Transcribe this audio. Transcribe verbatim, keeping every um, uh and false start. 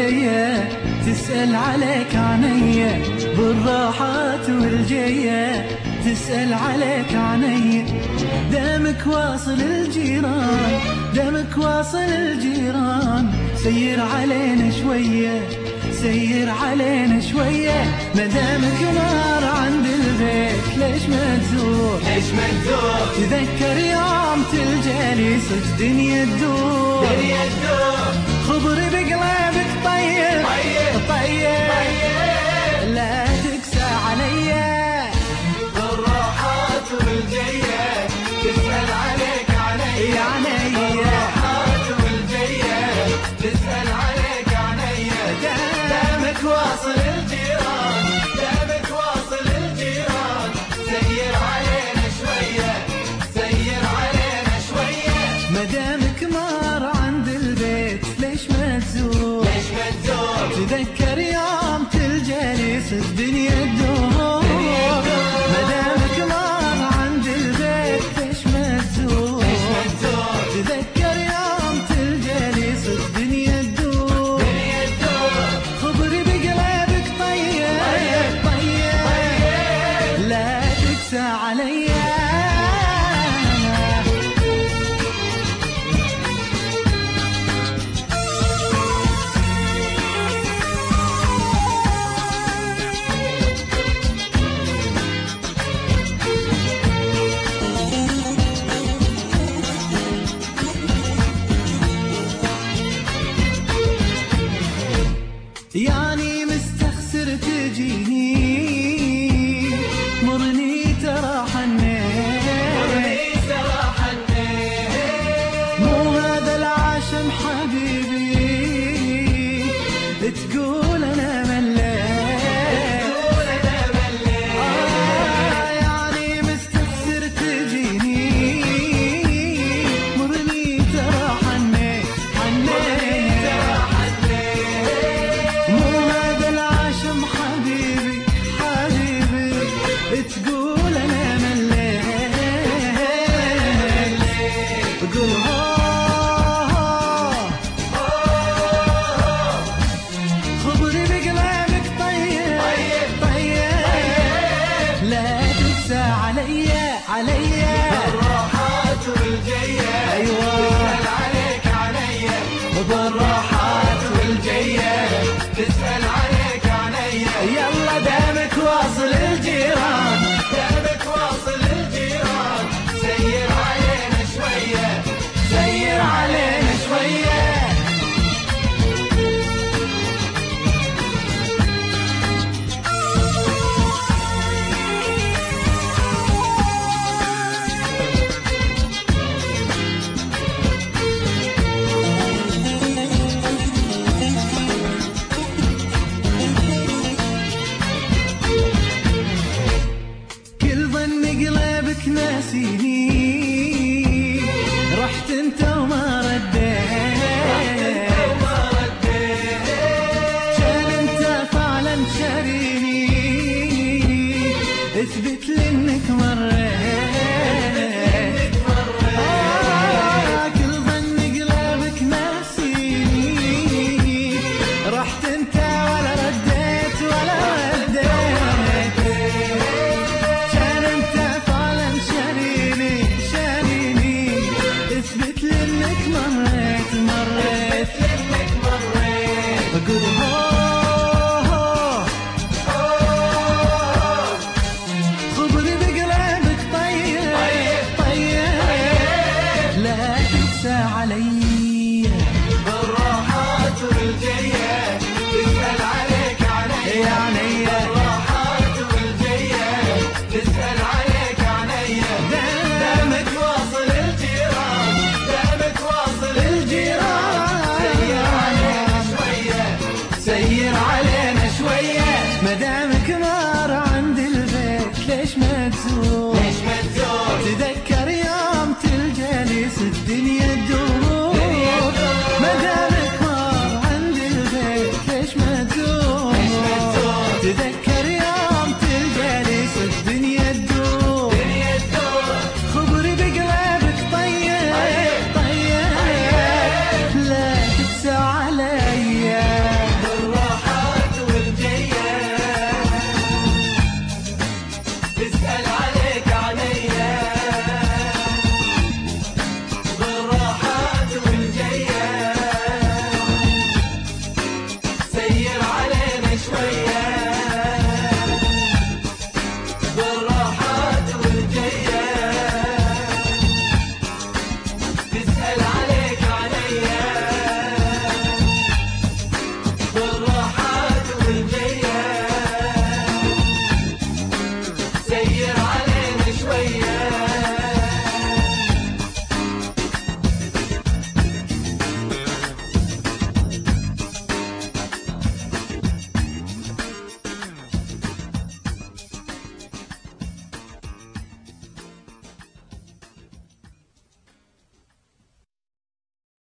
والجية تسأل عليك عنيا، بالراحات والجية تسأل عليك عنيا. دامك واصل الجيران، دامك واصل الجيران، سير علينا شوية، سير علينا شوية. مدامك نار عند البيت ليش ما تزور، ليش ما تزور؟ تذكر يوم تلجاليس الدنيا تدور، دنيا تدور. خبر بقلبك طيب طيب طيب, طيب. لا تقسى عليا، بالراحات والجية تسأل عليك عنيا، عنيا. بالراحات والجية تسأل عليك عنيا. دامك واصل الجيران، دامك واصل الجيران، سير علينا شوية، سير علينا شوية. مدامك نار عند البيت ليش ما تزور، ليش ما تزور؟ تذكر يوم تلجاليس الدنيا تدور. مدامك نار عند البيت ليش ما تزور، ليش ما تزور؟ تذكر يوم تلجاليس الدنيا تدور، دنيا تدور. خبري بقلبك طيب طيب طيب, طيب. لا تقسى عليا. يعني مستخسر تجيني، مرني ترى حنيت، ترى حنيت. مو هذا العشم حبيبي تقول انا مليت، تقول أنا مليت. آه يعني مستخسر تجيني، مرني ترى حنيت حنيت، ترى حنيت. مو هذا العشم حبيبي حبيبي تقول انا مليت. قول هو خبري بقلبك طيب طيب, لا تقسى عليا عليا. بالراحات والجية أيوة. تسأل عليك عنيا، بالراحات والجية تسأل عليك عنيا. يلا دامك واصل الجيران، دامك واصل الجيران، سير علينا شوية، سير علينا شوية. كل ظن قلبك ناسيني، رحت انت وما رديت، وما رديت. كان انت فعلا شاريني، اثبت لي انك مريت. آه كل ظن قلبك ناسيني، رحت انت ولا رديت ولا رديت، كان انت فعلا شاريني شاريني، اثبت لي انك مريت مريت. لك مريت. بقول هو خبري بقلبك طيب طيب, لا تقسى علي. بالراحات والجية تسأل عليك عنيا، عنيا. بالراحات والجية تسأل عليك عنيا. دامك واصل الجيران، دامك واصل الجيران، سير علينا شوية، سير علينا شوية. مدامك نار عند البيت ليش ما تزور، ليش ما تزور؟ تذكر يوم تلجاليس الدنيا تدور. مدامك نار عند البيت ليش ما تزور، ليش ما تزور؟ تذكر